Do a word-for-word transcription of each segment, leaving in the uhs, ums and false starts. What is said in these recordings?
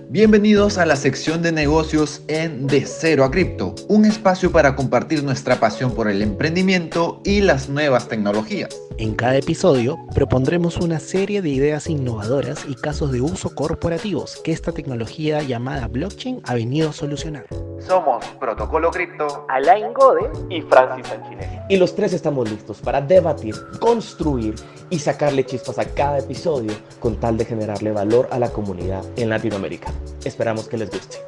Bienvenidos a la sección de negocios en De Cero a Cripto, un espacio para compartir nuestra pasión por el emprendimiento y las nuevas tecnologías. En cada episodio propondremos una serie de ideas innovadoras y casos de uso corporativos que esta tecnología llamada blockchain ha venido a solucionar. Somos Protocolo Cripto, Alain Gode y Francis Sanchinelli. Y los tres estamos listos para debatir, construir y sacarle chispas a cada episodio con tal de generarle valor a la comunidad en Latinoamérica. Esperamos que les guste.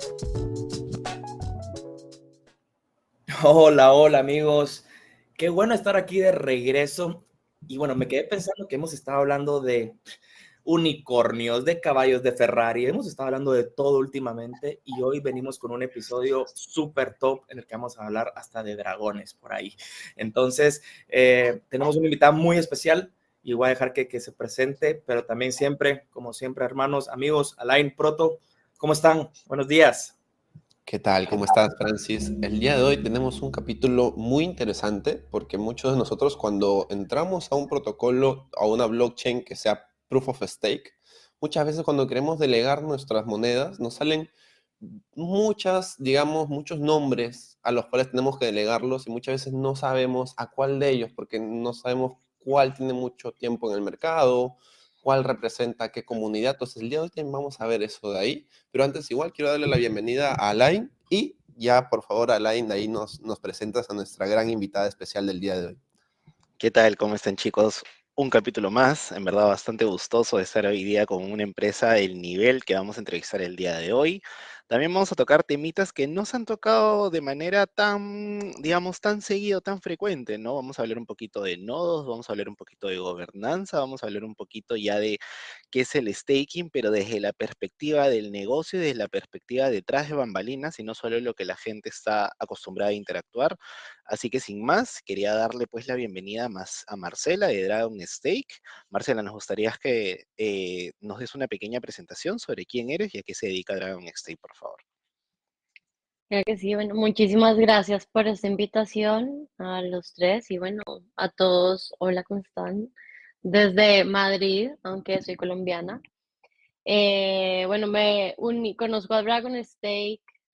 Hola, hola amigos. Qué bueno estar aquí de regreso. Y bueno, me quedé pensando que hemos estado hablando de unicornios, de caballos de Ferrari, hemos estado hablando de todo últimamente y hoy venimos con un episodio súper top en el que vamos a hablar hasta de dragones por ahí. Entonces, eh, tenemos una invitada muy especial y voy a dejar que, que se presente, pero también siempre, como siempre, hermanos, amigos, Alain, Proto, ¿cómo están? Buenos días. ¿Qué tal? ¿Cómo estás, Francis? El día de hoy tenemos un capítulo muy interesante porque muchos de nosotros cuando entramos a un protocolo, a una blockchain que sea Proof of Stake, muchas veces cuando queremos delegar nuestras monedas nos salen muchas, digamos, muchos nombres a los cuales tenemos que delegarlos y muchas veces no sabemos a cuál de ellos porque no sabemos cuál tiene mucho tiempo en el mercado, cuál representa qué comunidad. Entonces, el día de hoy también vamos a ver eso de ahí. Pero antes, igual, quiero darle la bienvenida a Alain y ya, por favor, Alain, de ahí nos, nos presentas a nuestra gran invitada especial del día de hoy. ¿Qué tal? ¿Cómo están, chicos? Un capítulo más, en verdad bastante gustoso de estar hoy día con una empresa del nivel que vamos a entrevistar el día de hoy. También vamos a tocar temitas que no se han tocado de manera tan, digamos, tan seguido, tan frecuente, ¿no? Vamos a hablar un poquito de nodos, vamos a hablar un poquito de gobernanza, vamos a hablar un poquito ya de qué es el staking, pero desde la perspectiva del negocio y desde la perspectiva detrás de bambalinas y no solo lo que la gente está acostumbrada a interactuar. Así que sin más, quería darle pues la bienvenida más a Marcela de Dragon Stake. Marcela, nos gustaría que eh, nos des una pequeña presentación sobre quién eres y a qué se dedica Dragon Stake, por favor. Creo que sí, bueno, muchísimas gracias por esta invitación a los tres y bueno, a todos, hola, ¿cómo están? Desde Madrid, aunque soy colombiana. Eh, bueno, me uní, conozco a Dragon Stake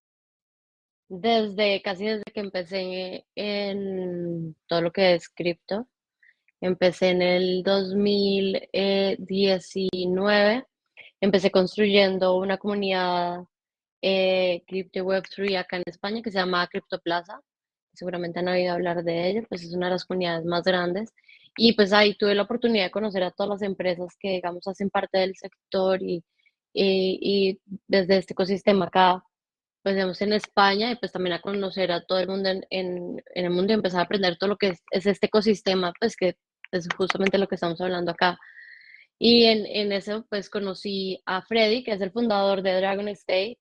desde casi desde que empecé en todo lo que es cripto. Empecé en el dos mil diecinueve, empecé construyendo una comunidad eh, Crypto web tres acá en España que se llama CryptoPlaza. Seguramente han oído hablar de ella, pues es una de las comunidades más grandes. Y pues ahí tuve la oportunidad de conocer a todas las empresas que, digamos, hacen parte del sector y, y, y desde este ecosistema acá, pues digamos, en España y pues también a conocer a todo el mundo en, en, en el mundo y empezar a aprender todo lo que es, es este ecosistema, pues que es justamente lo que estamos hablando acá. Y en, en eso pues conocí a Freddy, que es el fundador de Dragon Stake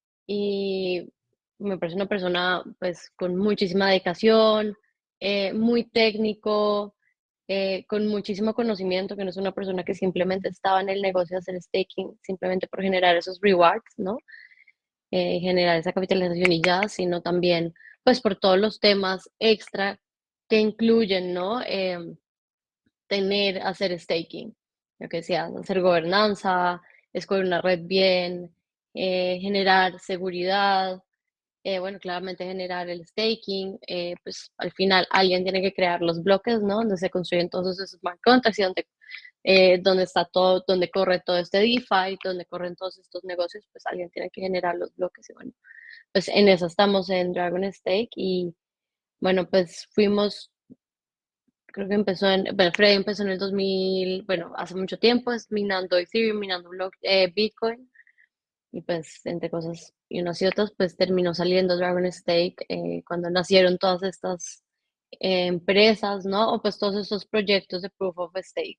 y me parece una persona pues con muchísima dedicación, eh, muy técnico, eh, con muchísimo conocimiento, que no es una persona que simplemente estaba en el negocio de hacer staking simplemente por generar esos rewards, ¿no? Eh, generar esa capitalización y ya, sino también pues por todos los temas extra que incluyen, ¿no? Eh, tener, hacer staking, lo que sea, hacer gobernanza, escoger una red bien, eh, generar seguridad, eh, bueno, claramente generar el staking, eh, pues al final alguien tiene que crear los bloques, ¿no? Donde se construyen todos esos smart contracts y donde, eh, donde está todo, donde corre todo este DeFi, donde corren todos estos negocios, pues alguien tiene que generar los bloques y bueno, pues en eso estamos en Dragon Stake y bueno, pues fuimos, creo que empezó en, bueno, Freddy empezó en el dos mil, bueno, hace mucho tiempo, es minando Ethereum, minando block, eh, Bitcoin y pues entre cosas y unas y otras, pues terminó saliendo Dragon Stake eh, cuando nacieron todas estas eh, empresas, ¿no? O pues todos estos proyectos de Proof of Stake.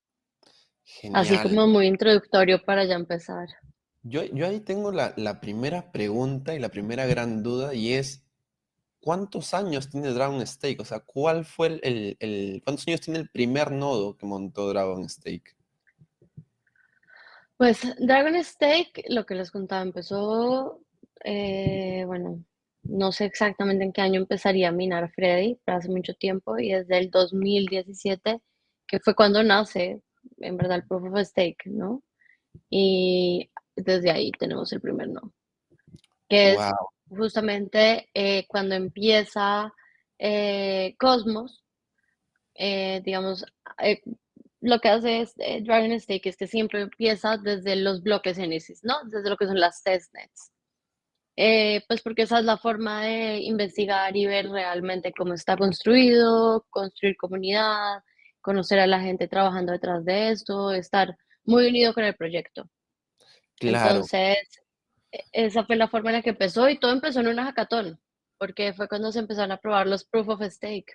Así Genial. como muy introductorio para ya empezar. Yo, yo ahí tengo la, la primera pregunta y la primera gran duda y es, ¿cuántos años tiene Dragon Stake? O sea, ¿cuál fue el, el- el- ¿cuántos años tiene el primer nodo que montó Dragon Stake? Pues Dragon Stake, lo que les contaba, empezó, eh, bueno, no sé exactamente en qué año empezaría a minar Freddy, pero hace mucho tiempo, y desde el dos mil diecisiete, que fue cuando nace, en verdad, el Proof of Stake, ¿no? Y desde ahí tenemos el primer no. Que es Wow. justamente eh, cuando empieza eh, Cosmos, eh, digamos, eh, lo que hace es, eh, Dragon Stake es que siempre empieza desde los bloques Génesis, ¿no? Desde lo que son las testnets. Eh, pues porque esa es la forma de investigar y ver realmente cómo está construido, construir comunidad, conocer a la gente trabajando detrás de esto, estar muy unido con el proyecto. Claro. Entonces, e- esa fue la forma en la que empezó y todo empezó en una hackathon, porque fue cuando se empezaron a probar los proof of stake.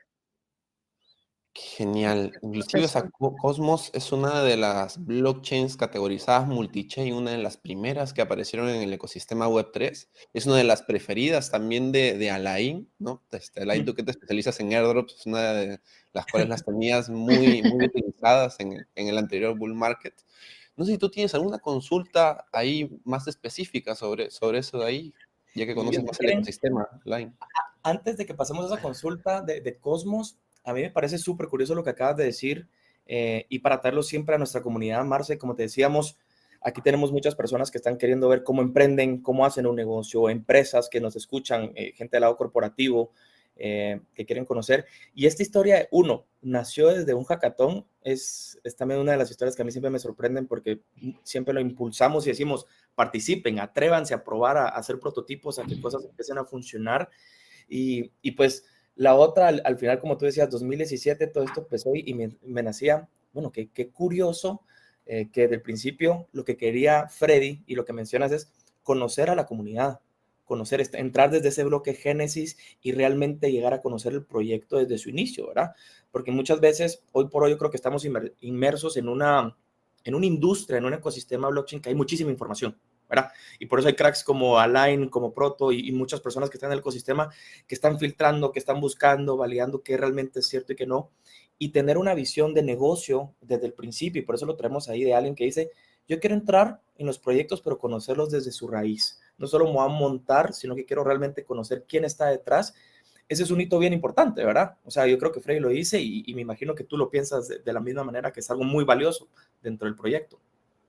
Genial. Inclusive Empezó. esa Co- Cosmos es una de las blockchains categorizadas multichain, una de las primeras que aparecieron en el ecosistema web tres. Es una de las preferidas también de, de Alain, ¿no? Este, Alain, tú que te especializas en airdrops, es una de las cuales las tenías muy, muy utilizadas en, en el anterior bull market. No sé si tú tienes alguna consulta ahí más específica sobre, sobre eso de ahí, ya que Y yo, conoces si más el quieren, ecosistema, Alain. antes de que pasemos a esa consulta de, de Cosmos, a mí me parece súper curioso lo que acabas de decir, eh, y para traerlo siempre a nuestra comunidad, Marce, como te decíamos, aquí tenemos muchas personas que están queriendo ver cómo emprenden, cómo hacen un negocio, empresas que nos escuchan, eh, gente del lado corporativo, eh, que quieren conocer. Y esta historia, uno, nació desde un hackathon, es, es también una de las historias que a mí siempre me sorprenden porque siempre lo impulsamos y decimos, participen, atrévanse a probar, a, a hacer prototipos, a que cosas empiecen a funcionar. Y, y pues la otra, al, al, final, como tú decías, dos mil diecisiete, todo esto empezó y, y me, me, nacía, bueno, qué, qué curioso, eh, que del principio lo que quería Freddy y lo que mencionas es conocer a la comunidad, conocer, entrar desde ese bloque Génesis y realmente llegar a conocer el proyecto desde su inicio, ¿verdad? Porque muchas veces, hoy por hoy, yo creo que estamos inmersos en una, en una industria, en un ecosistema blockchain que hay muchísima información, ¿verdad? Y por eso hay cracks como Align, como Proto y, y muchas personas que están en el ecosistema que están filtrando, que están buscando, validando qué realmente es cierto y qué no, y tener una visión de negocio desde el principio, y por eso lo traemos ahí de alguien que dice, yo quiero entrar en los proyectos, pero conocerlos desde su raíz. No solo me voy a montar, sino que quiero realmente conocer quién está detrás. Ese es un hito bien importante, ¿verdad? O sea, yo creo que Freddy lo dice y, y me imagino que tú lo piensas de, de la misma manera, que es algo muy valioso dentro del proyecto.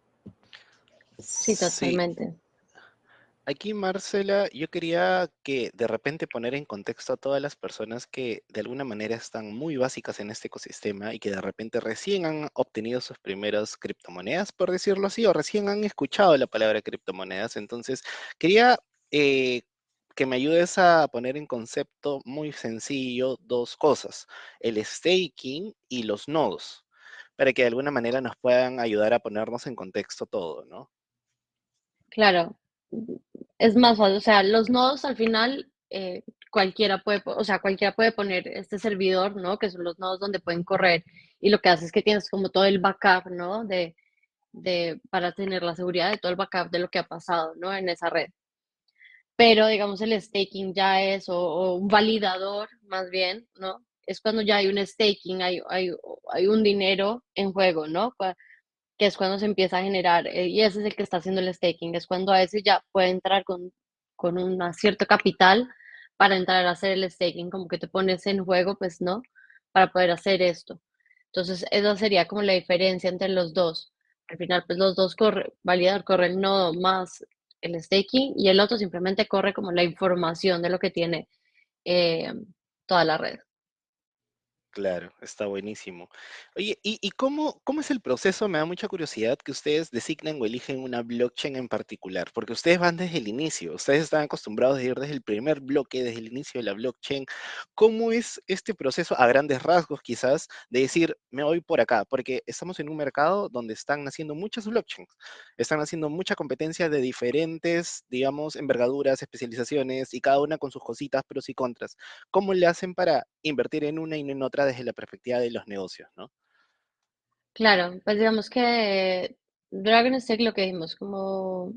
Sí, Sí, totalmente. aquí, Marcela, yo quería que de repente poner en contexto a todas las personas que de alguna manera están muy básicas en este ecosistema y que de repente recién han obtenido sus primeras criptomonedas, por decirlo así, o recién han escuchado la palabra criptomonedas. Entonces, quería eh, que me ayudes a poner en concepto muy sencillo dos cosas, el staking y los nodos, para que de alguna manera nos puedan ayudar a ponernos en contexto todo, ¿no? Claro, es más fácil, o sea, los nodos al final, eh, cualquiera puede, po- o sea, cualquiera puede poner este servidor, ¿no? Que son los nodos donde pueden correr y lo que hace es que tienes como todo el backup, ¿no? De, de, para tener la seguridad de todo el backup de lo que ha pasado, ¿no? En esa red. Pero digamos el staking ya es, o, o un validador más bien, ¿no? Es cuando ya hay un staking, hay, hay, hay un dinero en juego, ¿no? Cua- Que es cuando se empieza a generar, eh, y ese es el que está haciendo el staking, es cuando a veces ya puede entrar con, con un cierto capital para entrar a hacer el staking, como que te pones en juego, pues no, para poder hacer esto. Entonces, esa sería como la diferencia entre los dos. Al final, pues los dos corre, validador corre el nodo más el staking y el otro simplemente corre como la información de lo que tiene eh, toda la red. Claro, está buenísimo. Oye, ¿y, y cómo, cómo es el proceso? Me da mucha curiosidad que ustedes designen o eligen una blockchain en particular, porque ustedes van desde el inicio, ustedes están acostumbrados a ir desde el primer bloque, desde el inicio de la blockchain. ¿Cómo es este proceso a grandes rasgos quizás de decir, me voy por acá? Porque estamos en un mercado donde están naciendo muchas blockchains, están haciendo mucha competencia de diferentes, digamos, envergaduras, especializaciones y cada una con sus cositas, pros y contras. ¿Cómo le hacen para invertir en una y no en otra desde la perspectiva de los negocios, ¿no? Claro, pues digamos que Dragon Stack lo que dijimos, como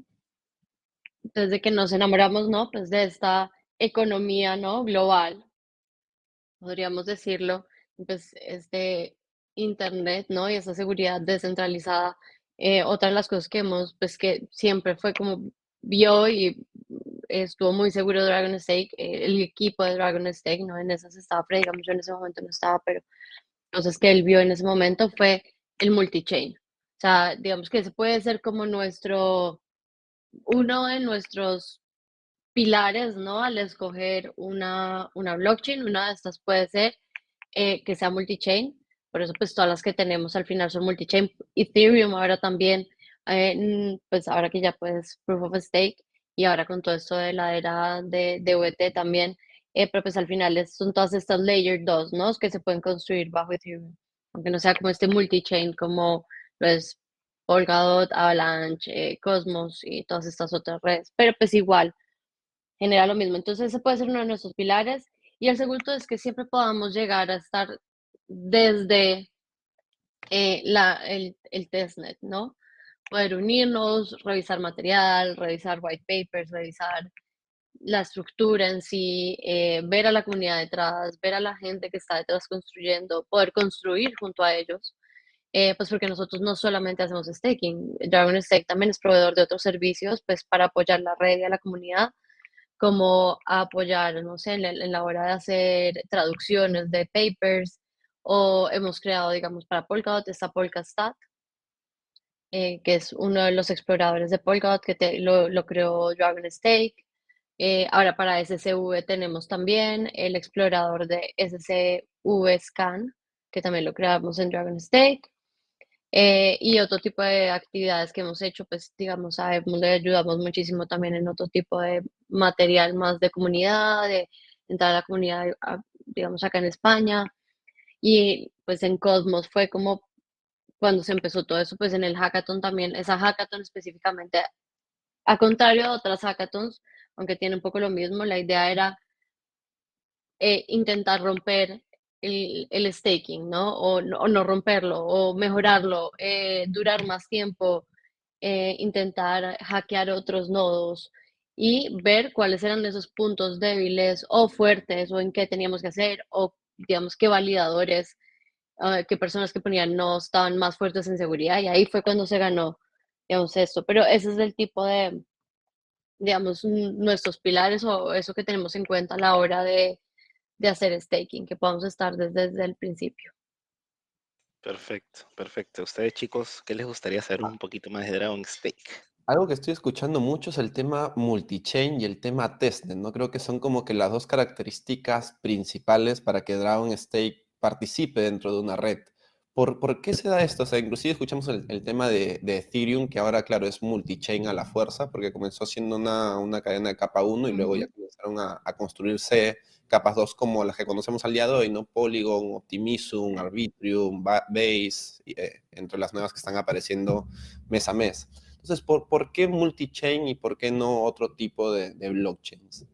desde que nos enamoramos, ¿no? Pues de esta economía, ¿no? Global, podríamos decirlo, pues este Internet, ¿no? Y esa seguridad descentralizada. Eh, otra de las cosas que hemos, pues que siempre fue como vio y estuvo muy seguro de Dragon Stake, eh, el equipo de Dragon Stake, ¿no? En esas estaba Fred, digamos, yo en ese momento no estaba, pero cosas que él vio en ese momento fue el multichain. O sea, digamos que ese puede ser como nuestro uno de nuestros pilares, ¿no? Al escoger una, una blockchain, una de estas puede ser eh, que sea multi-chain. Por eso, pues todas las que tenemos al final son multi-chain. Ethereum ahora también, eh, mm, pues ahora que ya puedes proof of stake y ahora con todo esto de la era de, de U E T también, eh, pero pues al final es- son todas estas layer dos, ¿no? Que se pueden construir bajo Ethereum. Aunque no sea como este multi-chain como lo es Polkadot, Avalanche, eh, Cosmos y todas estas otras redes. Pero pues igual genera lo mismo. Entonces, ese puede ser uno de nuestros pilares. Y el segundo es que siempre podamos llegar a estar desde eh, la, el, el testnet, ¿no? Poder unirnos, revisar material, revisar white papers, revisar la estructura en sí, eh, ver a la comunidad detrás, ver a la gente que está detrás construyendo, poder construir junto a ellos. Eh, pues porque nosotros no solamente hacemos staking, Dragon Stake también es proveedor de otros servicios, pues para apoyar la red y a la comunidad, como a apoyar, no sé, en la, en la hora de hacer traducciones de papers, o hemos creado, digamos, para Polkadot, está Polkastat, eh, que es uno de los exploradores de Polkadot, que te- lo, lo creó Dragon Stake. Eh, ahora para S C V tenemos también el explorador de S C V Scan, que también lo creamos en Dragon Stake. Eh, y otro tipo de actividades que hemos hecho, pues digamos, a Edmund le ayudamos muchísimo también en otro tipo de material más de comunidad, de entrar a la comunidad, a- digamos, acá en España. Y pues en Cosmos fue como cuando se empezó todo eso, pues en el hackathon también, esa hackathon específicamente, a contrario de otras hackathons, aunque tiene un poco lo mismo, la idea era eh, intentar romper el, el staking, ¿no? O, no- o no romperlo, o mejorarlo, eh, durar más tiempo, eh, intentar hackear otros nodos y ver cuáles eran esos puntos débiles o fuertes o en qué teníamos que hacer o digamos qué validadores, ah, qué personas que ponían no estaban más fuertes en seguridad y ahí fue cuando se ganó, digamos, esto. Pero ese es el tipo de, digamos, n- nuestros pilares o eso que tenemos en cuenta a la hora de, de hacer staking, que podamos estar desde, desde el principio. Perfecto, perfecto. Ustedes, chicos, ¿qué les gustaría saber un poquito más de Dragon Stake? Algo que estoy escuchando mucho es el tema multi-chain y el tema testnet, ¿no? Creo que son como que las dos características principales para que Dragon Stake participe dentro de una red. ¿Por, por qué se da esto? O sea, inclusive escuchamos el, el tema de, de Ethereum, que ahora, claro, es multi-chain a la fuerza, porque comenzó siendo una, una cadena de capa uno y luego ya Ujú. comenzaron a, a construirse capas dos como las que conocemos al día de hoy, ¿no? Polygon, Optimism, Arbitrium, Ba- Base, y, eh, entre las nuevas que están apareciendo mes a mes. Entonces, ¿por, por qué multi-chain y por qué no otro tipo de, de blockchains?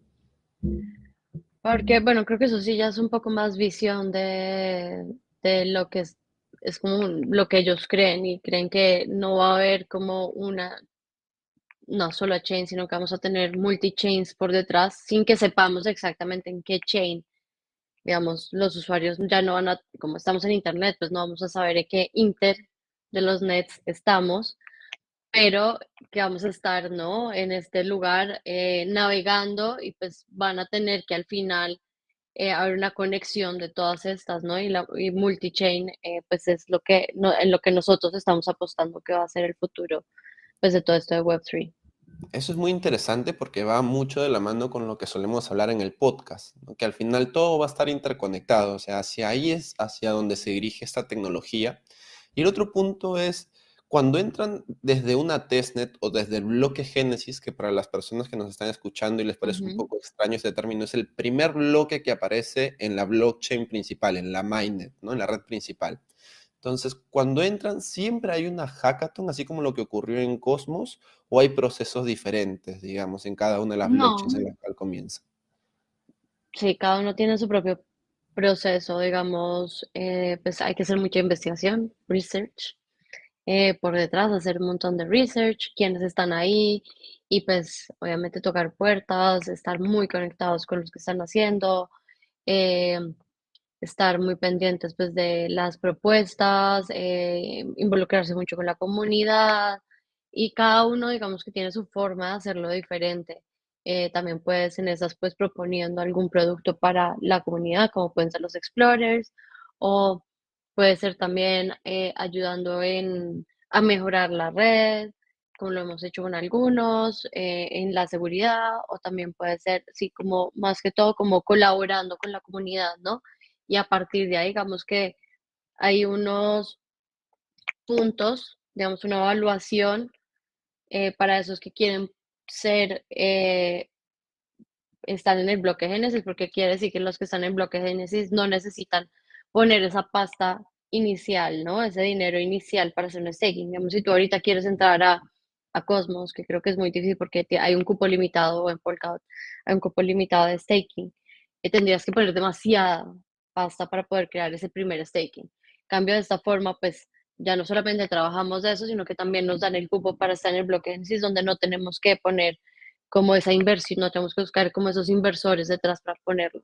Porque, bueno, creo que eso sí ya es un poco más visión de, de lo que es, es como un- lo que ellos creen y creen que no va a haber como una, no solo chain, sino que vamos a tener multi-chains por detrás sin que sepamos exactamente en qué chain, digamos, los usuarios ya no van a, como estamos en internet, pues no vamos a saber en qué inter de los nets estamos, pero que vamos a estar, ¿no? En este lugar eh, navegando y pues van a tener que al final eh, haber una conexión de todas estas, ¿no? Y, la, y multi-chain, eh, pues es lo que, no, en lo que nosotros estamos apostando que va a ser el futuro, pues de todo esto de web tres. Eso es muy interesante porque va mucho de la mano con lo que solemos hablar en el podcast, ¿no? Que al final todo va a estar interconectado, o sea, hacia ahí es hacia donde se dirige esta tecnología. Y el otro punto es cuando entran desde una testnet o desde el bloque Génesis, que para las personas que nos están escuchando y les parece un Ujú. poco extraño este término, es el primer bloque que aparece en la blockchain principal, en la mainnet, ¿no? En la red principal. Entonces, cuando entran, siempre hay una hackathon, así como lo que ocurrió en Cosmos, o hay procesos diferentes, digamos, en cada una de las blockchains en No, las cuales comienza. sí, cada uno tiene su propio proceso, digamos, eh, pues hay que hacer mucha investigación, research, eh, por detrás, hacer un montón de research, quiénes están ahí y pues obviamente tocar puertas, estar muy conectados con los que están haciendo, eh, estar muy pendientes pues de las propuestas, eh, involucrarse mucho con la comunidad y cada uno digamos que tiene su forma de hacerlo diferente. Eh, también puedes en esas pues proponiendo algún producto para la comunidad, como pueden ser los explorers, o puede ser también eh, ayudando en, a mejorar la red, como lo hemos hecho con algunos, eh, en la seguridad, o también puede ser, sí, como más que todo, como colaborando con la comunidad, ¿no? Y a partir de ahí, digamos que hay unos puntos, digamos, una evaluación eh, para esos que quieren ser, eh, están en el bloque Génesis, porque quiere decir que los que están en bloque Génesis no necesitan poner esa pasta inicial, ¿no? Ese dinero inicial para hacer un staking. Digamos, si tú ahorita quieres entrar a, a Cosmos, que creo que es muy difícil porque te- hay un cupo limitado, o en Polkadot, hay un cupo limitado de staking, y tendrías que poner demasiada pasta para poder crear ese primer staking. Cambio de esta forma, pues ya no solamente trabajamos de eso, sino que también nos dan el cupo para estar en el bloque Génesis, donde no tenemos que poner como esa inversión, no tenemos que buscar como esos inversores detrás para ponerlo.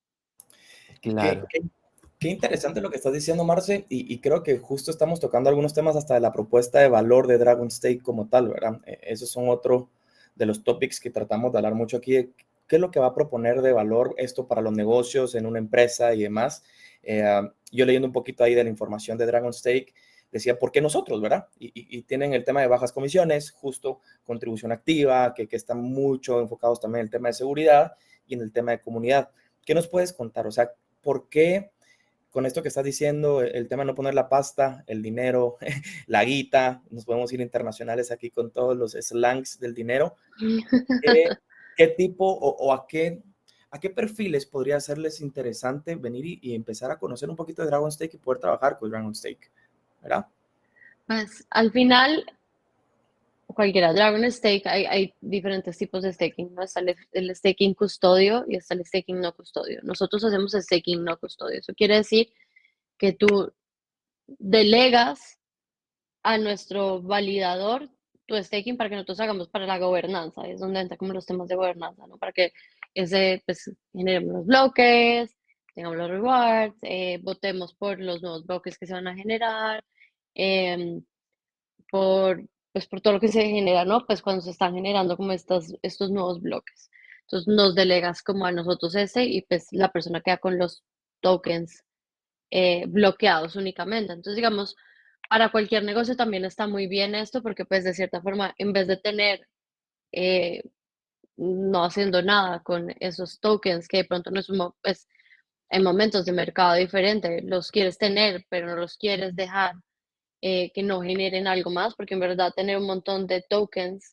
Claro. Qué, qué- qué interesante lo que estás diciendo, Marce, y, y creo que justo estamos tocando algunos temas hasta de la propuesta de valor de Dragon Stake como tal, ¿verdad? Eh, esos son otro de los topics que tratamos de hablar mucho aquí. ¿Qué es lo que va a proponer de valor esto para los negocios en una empresa y demás? Eh, ah, yo leyendo un poquito ahí de la información de Dragon Stake, decía, ¿por qué nosotros, verdad? Y, y- y tienen el tema de bajas comisiones, justo contribución activa, que, que están mucho enfocados también en el tema de seguridad y en el tema de comunidad. ¿Qué nos puedes contar? O sea, ¿por qué con esto que estás diciendo, el tema de no poner la pasta, el dinero, la guita, nos podemos ir internacionales aquí con todos los slangs del dinero? ¿Qué, qué tipo o, o a, qué, a qué perfiles podría hacerles interesante venir y, y empezar a conocer un poquito de Dragon Stake y poder trabajar con Dragon Stake? ¿Verdad? Pues al final, cualquiera, Dragon Stake, hay, hay diferentes tipos de staking, ¿no? Está el, el staking custodio y está el staking no custodio. Nosotros hacemos staking no custodio. Eso quiere decir que tú delegas a nuestro validador tu staking para que nosotros hagamos para la gobernanza. Es donde entran como los temas de gobernanza, ¿no? Para que ese, pues, generemos los bloques, tengamos los rewards, eh, votemos por los nuevos bloques que se van a generar, eh, por, pues, por todo lo que se genera, ¿no? Pues cuando se están generando como estos, estos nuevos bloques. Entonces nos delegas como a nosotros ese y pues la persona queda con los tokens eh, bloqueados únicamente. Entonces, digamos, para cualquier negocio también está muy bien esto porque pues de cierta forma, en vez de tener, eh, no haciendo nada con esos tokens que de pronto no es un, pues, en momentos de mercado diferente, los quieres tener, pero no los quieres dejar eh, que no generen algo más, porque en verdad tener un montón de tokens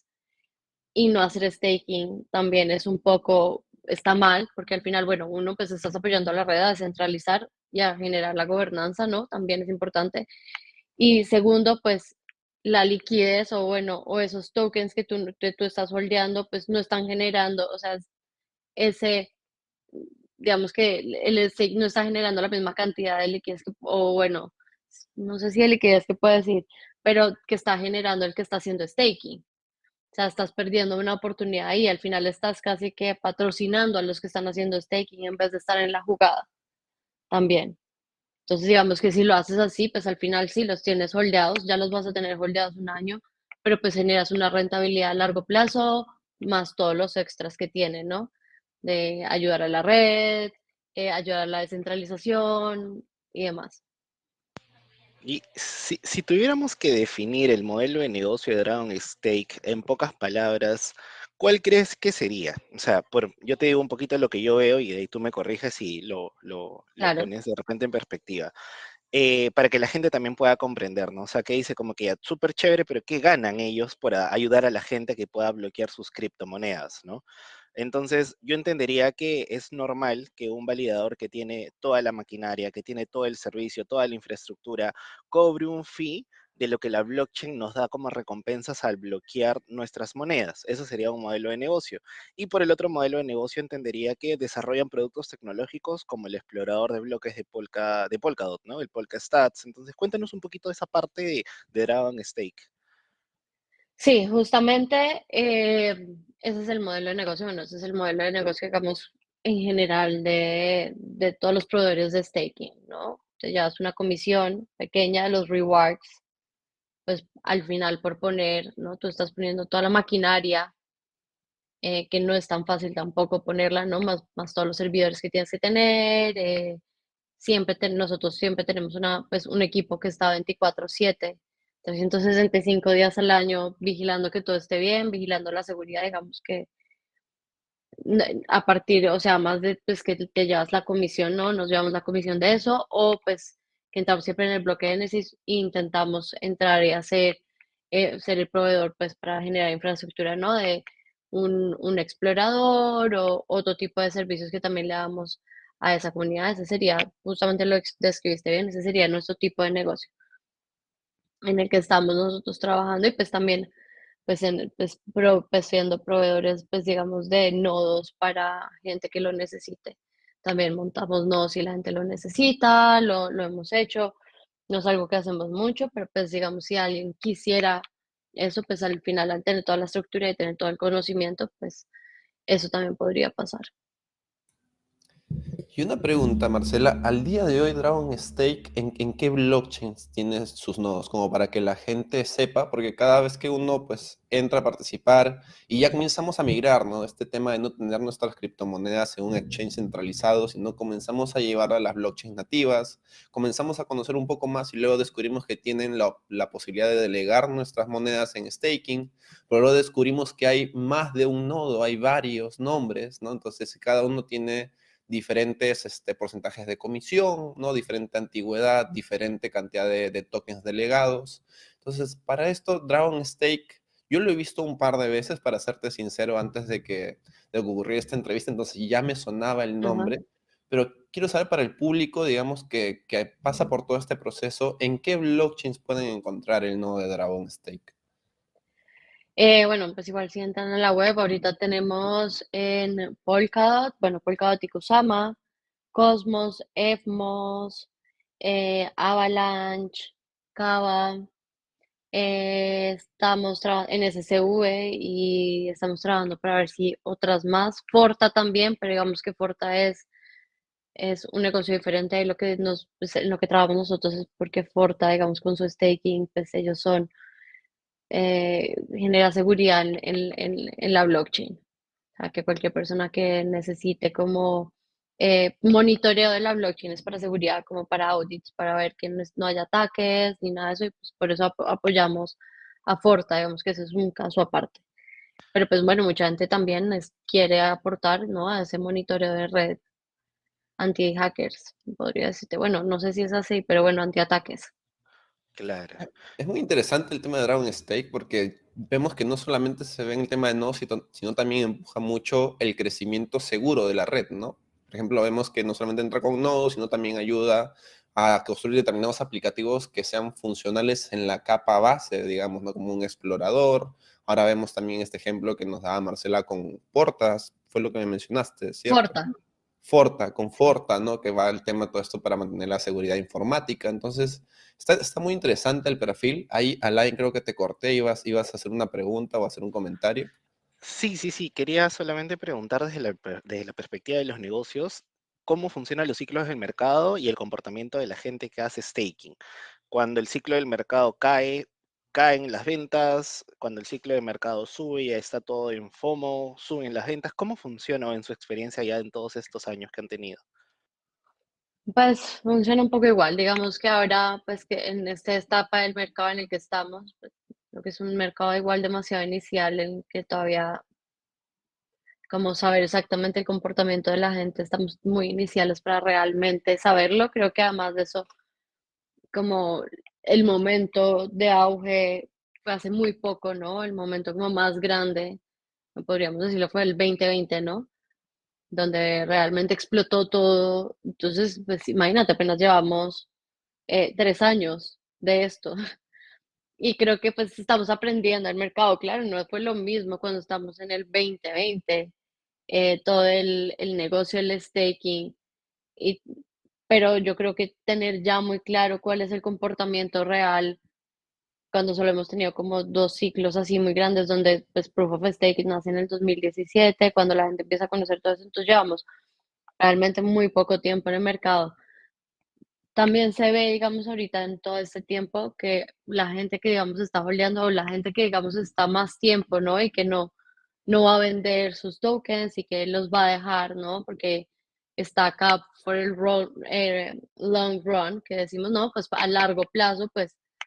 y no hacer staking también es un poco, está mal, porque al final, bueno, uno pues estás apoyando a la red a descentralizar y a generar la gobernanza, ¿no? También es importante. Y segundo, pues la liquidez o bueno, o esos tokens que tú, que tú estás holdeando, pues no están generando, o sea, ese, digamos que el stake no está generando la misma cantidad de liquidez que, o bueno, no sé si de liquidez que puedo decir, pero que está generando el que está haciendo staking. O sea, estás perdiendo una oportunidad ahí, al final estás casi que patrocinando a los que están haciendo staking en vez de estar en la jugada también. Entonces, digamos que si lo haces así, pues al final sí los tienes holdeados, ya los vas a tener holdeados un año, pero pues generas una rentabilidad a largo plazo, más todos los extras que tiene, ¿no? De ayudar a la red, eh, ayudar a la descentralización y demás. Y si, si tuviéramos que definir el modelo de negocio de Dragon Stake en pocas palabras, ¿cuál crees que sería? O sea, por, yo te digo un poquito lo que yo veo y de ahí tú me corriges y lo, lo, lo Claro. pones de repente en perspectiva. Eh, para que la gente también pueda comprender, ¿no? O sea, que dice como que ya, súper chévere, pero ¿qué ganan ellos por a- ayudar a la gente que pueda bloquear sus criptomonedas, ¿no? Entonces, yo entendería que es normal que un validador que tiene toda la maquinaria, que tiene todo el servicio, toda la infraestructura, cobre un fee de lo que la blockchain nos da como recompensas al bloquear nuestras monedas. Eso sería un modelo de negocio. Y por el otro modelo de negocio entendería que desarrollan productos tecnológicos como el explorador de bloques de, Polka, de Polkadot, ¿no? El Polka Stats. Entonces, cuéntanos un poquito de esa parte de, de Dragon Stake. Sí, justamente eh, ese es el modelo de negocio, bueno, ese es el modelo de negocio, digamos, en general de, de todos los proveedores de staking, ¿no? Te llevas una comisión pequeña de los rewards, pues al final por poner, ¿no? Tú estás poniendo toda la maquinaria, eh, que no es tan fácil tampoco ponerla, ¿no? Más, más todos los servidores que tienes que tener, eh, siempre ten- nosotros siempre tenemos una, pues, un equipo que está veinticuatro siete trescientos sesenta y cinco días al año vigilando que todo esté bien, vigilando la seguridad, digamos que n- a partir, o sea, más de pues que te llevas la comisión, ¿no? Nos llevamos la comisión de eso, o pues que entramos siempre en el bloque de Genesis e intentamos entrar y hacer, eh, ser el proveedor pues para generar infraestructura, ¿no? De un, un explorador o otro tipo de servicios que también le damos a esa comunidad. Ese sería, justamente lo ex- describiste bien, ese sería nuestro tipo de negocio en el que estamos nosotros trabajando y pues también pues, en, pues, pro- pues siendo proveedores pues digamos de nodos para gente que lo necesite. También montamos nodos si la gente lo necesita, lo, lo hemos hecho, no es algo que hacemos mucho, pero pues digamos si alguien quisiera eso, pues al final al tener toda la estructura y tener todo el conocimiento, pues eso también podría pasar. Y una pregunta, Marcela, al día de hoy Dragon Stake, ¿en, en qué blockchains tiene sus nodos? Como para que la gente sepa, porque cada vez que uno pues entra a participar y ya comenzamos a migrar, ¿no? Este tema de no tener nuestras criptomonedas en un exchange centralizado, sino comenzamos a llevar a las blockchains nativas, comenzamos a conocer un poco más y luego descubrimos que tienen la, la posibilidad de delegar nuestras monedas en staking, pero luego descubrimos que hay más de un nodo, hay varios nombres, ¿no? Entonces cada uno tiene diferentes este, porcentajes de comisión, ¿no? Diferente antigüedad, diferente cantidad de, de tokens delegados. Entonces, para esto, Dragon Stake, yo lo he visto un par de veces, para serte sincero, antes de que, de que ocurriera esta entrevista, entonces ya me sonaba el Ajá. nombre, pero quiero saber para el público, digamos, que, que pasa por todo este proceso, ¿en qué blockchains pueden encontrar el nodo de Dragon Stake? Eh, bueno, pues igual si entran a la web, ahorita tenemos en Polkadot, bueno, Polkadot y Kusama, Cosmos, Evmos, eh, Avalanche, Kava, eh, estamos trabajando en S C V y estamos trabajando para ver si otras más. Forta también, pero digamos que Forta es, es un negocio diferente y lo que nos, pues, en lo que trabajamos nosotros es porque Forta, digamos, con su staking, pues ellos son eh, genera seguridad en, en- en- en la blockchain. O sea, que cualquier persona que necesite como eh, monitoreo de la blockchain es para seguridad, como para audits, para ver que no, es- no haya ataques ni nada de eso, y pues por eso apo- apoyamos a Forta, digamos que ese es un caso aparte. Pero pues bueno, mucha gente también es- quiere aportar, ¿no? A ese monitoreo de red anti-hackers, podría decirte. Bueno, no sé si es así, pero bueno, anti-ataques. Claro. Es muy interesante el tema de Dragon Stake porque vemos que no solamente se ve en el tema de nodos, sino sino también empuja mucho el crecimiento seguro de la red, ¿no? Por ejemplo, vemos que no solamente entra con nodos, sino también ayuda a construir determinados aplicativos que sean funcionales en la capa base, digamos, ¿no? Como un explorador. Ahora vemos también este ejemplo que nos daba Marcela con Portas, fue lo que me mencionaste, ¿cierto? Forta. Forta, con Forta, ¿no? Que va el tema todo esto para mantener la seguridad informática. Entonces, está, está muy interesante el perfil. Ahí, Alain, creo que te corté, ibas, ibas a hacer una pregunta o a hacer un comentario. Sí, sí, sí. Quería solamente preguntar desde la, per- desde la perspectiva de los negocios, cómo funcionan los ciclos del mercado y el comportamiento de la gente que hace staking. Cuando el ciclo del mercado cae, caen las ventas. Cuando el ciclo del mercado sube, ya está todo en FOMO, suben las ventas. ¿Cómo funciona en su experiencia ya en todos estos años que han tenido? Pues funciona un poco igual, digamos que ahora, pues que en esta etapa del mercado en el que estamos, pues, creo que es un mercado igual demasiado inicial en que todavía como saber exactamente el comportamiento de la gente, estamos muy iniciales para realmente saberlo. Creo que además de eso, como el momento de auge fue hace muy poco, ¿no? El momento como más grande, no podríamos decirlo, fue el dos mil veinte, ¿no? Donde realmente explotó todo. Entonces, pues imagínate, apenas llevamos eh, tres años de esto. Y creo que pues estamos aprendiendo el mercado. Claro, no fue lo mismo cuando estamos en el dos mil veinte, eh, todo el, el negocio, el staking, y, pero yo creo que tener ya muy claro cuál es el comportamiento real cuando solo hemos tenido como dos ciclos así muy grandes donde pues Proof of Stake nace en el dos mil diecisiete, cuando la gente empieza a conocer todo eso, entonces llevamos realmente muy poco tiempo en el mercado. También se ve, digamos, ahorita en todo este tiempo que la gente que, digamos, está holdeando o la gente que, digamos, está más tiempo, ¿no? Y que no, no va a vender sus tokens y que los va a dejar, ¿no? Porque está acá por el ro- eh, long run, que decimos, no, pues a largo plazo, pues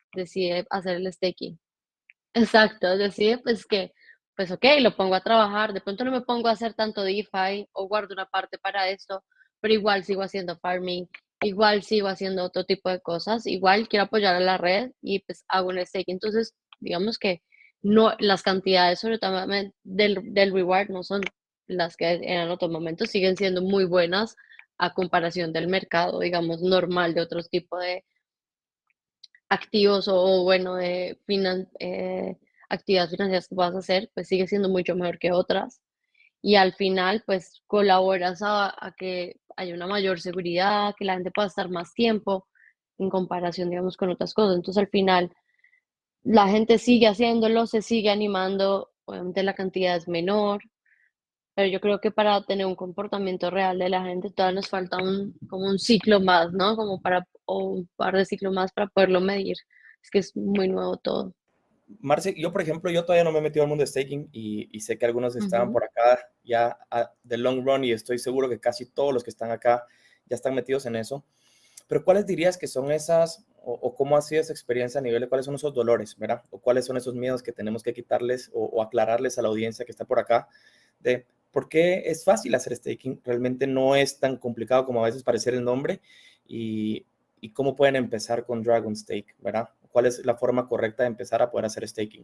decide hacer el staking. Exacto, decide pues que, pues ok, lo pongo a trabajar, de pronto no me pongo a hacer tanto DeFi o guardo una parte para esto, pero igual sigo haciendo farming, igual sigo haciendo otro tipo de cosas, igual quiero apoyar a la red y pues hago un staking. Entonces, digamos que no, las cantidades sobre todo del, del reward no son las que eran en otros momentos, siguen siendo muy buenas a comparación del mercado, digamos, normal de otros tipos de activos o, bueno, de finan eh, actividades financieras que puedas hacer, pues sigue siendo mucho mejor que otras. Y al final, pues colaboras a, a que haya una mayor seguridad, que la gente pueda estar más tiempo en comparación, digamos, con otras cosas. Entonces, al final, la gente sigue haciéndolo, se sigue animando, obviamente la cantidad es menor, pero yo creo que para tener un comportamiento real de la gente todavía nos falta un, como un ciclo más, ¿no? Como para, o un par de ciclos más para poderlo medir. Es que es muy nuevo todo. Marce, yo por ejemplo, yo todavía no me he metido al mundo de staking y, y sé que algunos estaban Ujú. por acá ya a, de long run y estoy seguro que casi todos los que están acá ya están metidos en eso. Pero ¿cuáles dirías que son esas o, o cómo ha sido esa experiencia a nivel de cuáles son esos dolores, ¿verdad? O cuáles son esos miedos que tenemos que quitarles o, o aclararles a la audiencia que está por acá de por qué es fácil hacer staking, realmente no es tan complicado como a veces parece el nombre y, y cómo pueden empezar con Dragon Stake, ¿verdad? ¿Cuál es la forma correcta de empezar a poder hacer staking?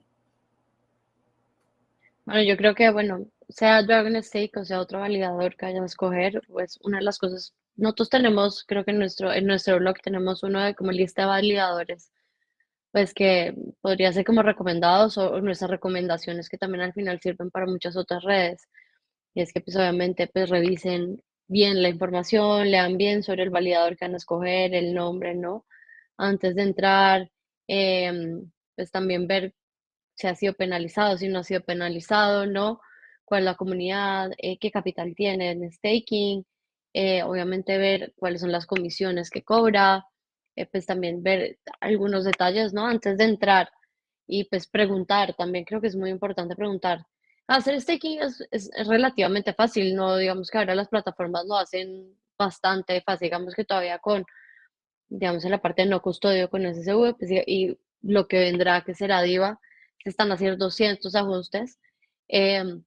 Bueno, yo creo que, bueno, sea Dragon Stake o sea otro validador que vayan a escoger, pues una de las cosas, nosotros tenemos, creo que en nuestro, en nuestro blog tenemos uno de como lista de validadores, pues que podría ser como recomendados o, o nuestras recomendaciones que también al final sirven para muchas otras redes. Y es que pues obviamente pues revisen bien la información, lean bien sobre el validador que van a escoger, el nombre, ¿no? Antes de entrar, em, pues también ver si ha sido penalizado, si no ha sido penalizado, ¿no? Cuál es la comunidad, eh, qué capital tiene en staking, eh, obviamente ver cuáles son las comisiones que cobra, eh, pues también ver algunos detalles, ¿no? Antes de entrar y pues preguntar, también creo que es muy importante preguntar. Hacer staking es, es, es relativamente fácil, no digamos que ahora las plataformas lo hacen bastante fácil, digamos que todavía con, digamos, en la parte de no custodio con S S V, pues, y, y lo que vendrá, que será DIVA, se están haciendo doscientos ajustes, em,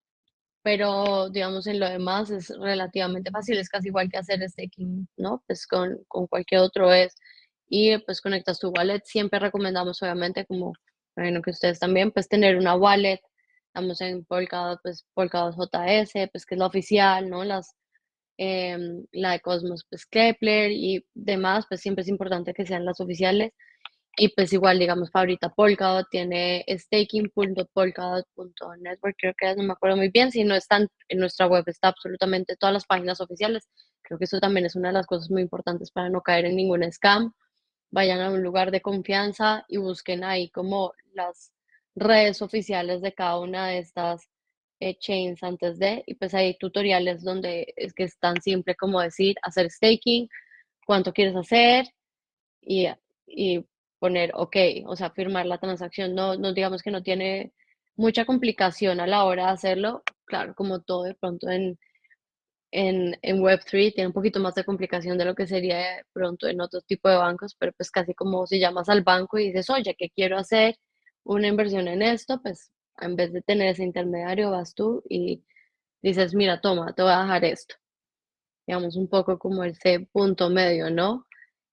pero digamos en lo demás es relativamente fácil, es casi igual que hacer staking, ¿no? Pues con, con cualquier otro es, y pues conectas tu wallet, siempre recomendamos obviamente como, bueno, que ustedes también, pues tener una wallet, estamos en Polkadot, pues Polkadot J S, pues que es la oficial, ¿no? Las, em, la de Cosmos, pues Kepler y demás, pues siempre es importante que sean las oficiales. Y pues igual, digamos, ahorita Polkadot tiene staking punto polkadot punto network, creo que es, no me acuerdo muy bien, si no están en nuestra web, está absolutamente todas las páginas oficiales. Creo que eso también es una de las cosas muy importantes para no caer en ningún scam. Vayan a un lugar de confianza y busquen ahí como las redes oficiales de cada una de estas eh, chains antes de, y pues hay tutoriales donde es que es tan simple como decir, hacer staking, cuánto quieres hacer y, y poner OK, o sea, firmar la transacción. No, no digamos que no tiene mucha complicación a la hora de hacerlo. Claro, como todo de pronto en, en, en web tres tiene un poquito más de complicación de lo que sería de pronto en otro tipo de bancos, pero pues casi como si llamas al banco y dices, oye, ¿qué quiero hacer? Una inversión en esto, pues en vez de tener ese intermediario, vas tú y dices, mira, toma, te voy a dejar esto. Digamos, un poco como ese punto medio, ¿no?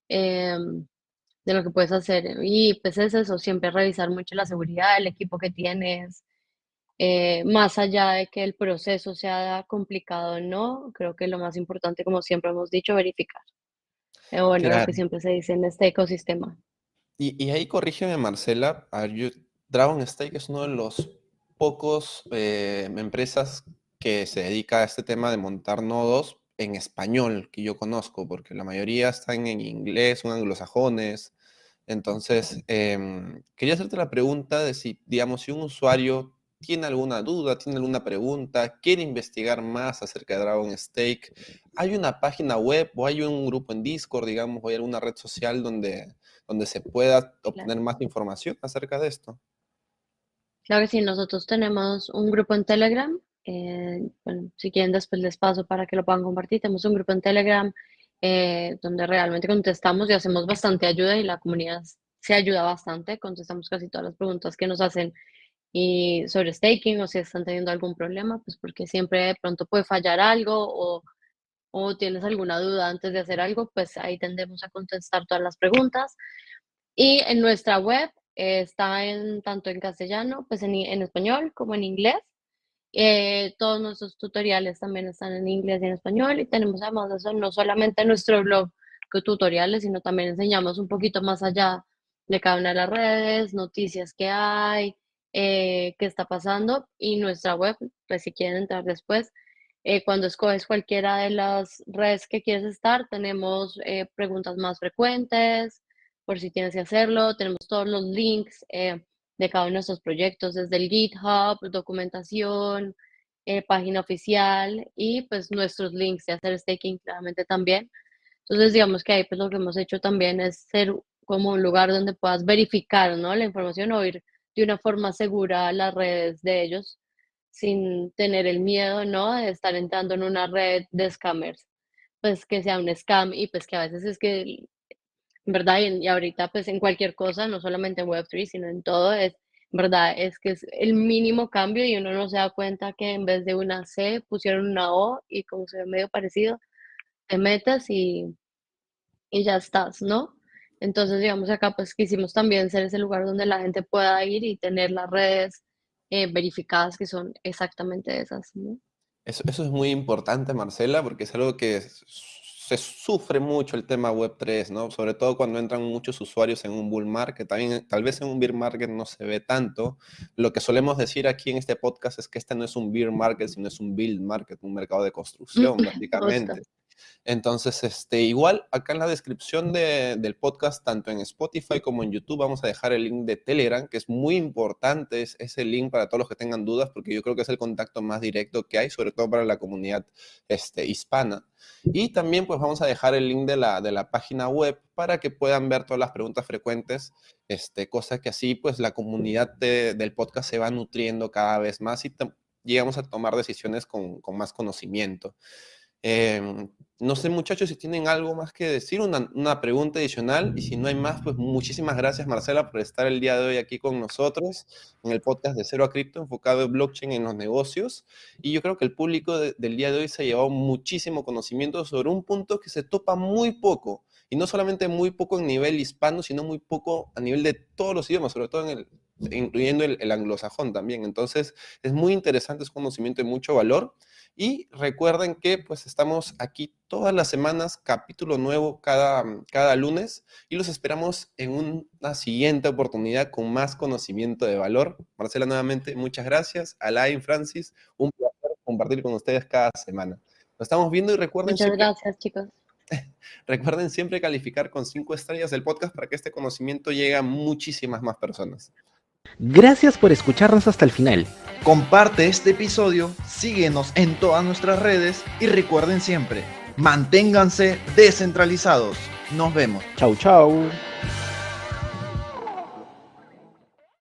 Em, de lo que puedes hacer. Y pues es eso, siempre revisar mucho la seguridad del equipo que tienes, eh, más allá de que el proceso sea complicado o no, creo que lo más importante, como siempre hemos dicho, verificar. Eh, bueno, lo que Claro. siempre se dice en este ecosistema. Y, y ahí corrígeme, Marcela, a ver, yo- Dragon Stake es uno de los pocos eh, empresas que se dedica a este tema de montar nodos en español que yo conozco, porque la mayoría están en inglés, son anglosajones. Entonces, em, quería hacerte la pregunta de si, digamos, si un usuario tiene alguna duda, tiene alguna pregunta, quiere investigar más acerca de Dragon Stake, ¿hay una página web o hay un grupo en Discord, digamos, o hay alguna red social donde donde se pueda Claro. obtener más información acerca de esto? Claro que sí, nosotros tenemos un grupo en Telegram. Eh, bueno, si quieren después les paso para que lo puedan compartir. Tenemos un grupo en Telegram eh, donde realmente contestamos y hacemos bastante ayuda y la comunidad es se ayuda bastante, contestamos casi todas las preguntas que nos hacen y sobre staking o si están teniendo algún problema, pues porque siempre de pronto puede fallar algo o, o tienes alguna duda antes de hacer algo, pues ahí tendemos a contestar todas las preguntas. Y en nuestra web eh, está en, tanto en castellano, pues en, en español como en inglés. Eh, todos nuestros tutoriales también están en inglés y en español y tenemos además de eso no solamente nuestro blog con tutoriales, sino también enseñamos un poquito más allá de cada una de las redes, noticias que hay, eh, qué está pasando y nuestra web, pues si quieren entrar después, eh, cuando escoges cualquiera de las redes que quieres estar, tenemos eh, preguntas más frecuentes, por si tienes que hacerlo, tenemos todos los links eh, de cada uno de nuestros proyectos, desde el GitHub, documentación, eh, página oficial y pues nuestros links de hacer staking claramente también. Entonces digamos que ahí pues lo que hemos hecho también es ser como un lugar donde puedas verificar, ¿no?, la información o ir de una forma segura a las redes de ellos sin tener el miedo, ¿no?, de estar entrando en una red de scammers, pues que sea un scam y pues que a veces es que, ¿verdad? Y, y ahorita pues en cualquier cosa, no solamente en web tres, sino en todo, es, ¿verdad? Es que es el mínimo cambio y uno no se da cuenta que en vez de una C pusieron una O y como se ve medio parecido, te metes y, y ya estás, ¿no? Entonces, digamos, acá pues quisimos también ser ese lugar donde la gente pueda ir y tener las redes eh, verificadas que son exactamente esas, ¿no? Eso, eso es muy importante, Marcela, porque es algo que s- se sufre mucho el tema web tres, ¿no? Sobre todo cuando entran muchos usuarios en un bull market. También, tal vez en un bear market no se ve tanto. Lo que solemos decir aquí en este podcast es que este no es un bear market, sino es un build market, un mercado de construcción, Justo. básicamente. Entonces, este, igual acá en la descripción de- del podcast, tanto en Spotify como en YouTube, vamos a dejar el link de Telegram, que es muy importante, es ese link para todos los que tengan dudas, porque yo creo que es el contacto más directo que hay, sobre todo para la comunidad este, hispana. Y también pues vamos a dejar el link de la, de la página web para que puedan ver todas las preguntas frecuentes, este, cosa que así pues la comunidad de- del podcast se va nutriendo cada vez más y te- llegamos a tomar decisiones con, con más conocimiento. Eh, no sé, muchachos, si tienen algo más que decir, una, una pregunta adicional, y si no hay más, pues muchísimas gracias, Marcela, por estar el día de hoy aquí con nosotros en el podcast de Cero a Cripto, enfocado en blockchain en los negocios. Y yo creo que el público de- del día de hoy se ha llevado muchísimo conocimiento sobre un punto que se topa muy poco, y no solamente muy poco en nivel hispano, sino muy poco a nivel de todos los idiomas, sobre todo en el, incluyendo el, el anglosajón también. Entonces, es muy interesante, es conocimiento de mucho valor. Y recuerden que pues estamos aquí todas las semanas, capítulo nuevo cada, cada lunes, y los esperamos en una siguiente oportunidad con más conocimiento de valor. Marcela, nuevamente, muchas gracias. Alain, Francis, un placer compartir con ustedes cada semana. Nos estamos viendo y recuerden Muchas siempre, gracias, chicos. recuerden siempre calificar con cinco estrellas el podcast para que este conocimiento llegue a muchísimas más personas. Gracias por escucharnos hasta el final. Comparte este episodio, síguenos en todas nuestras redes y recuerden siempre, manténganse descentralizados. Nos vemos. Chau, chau.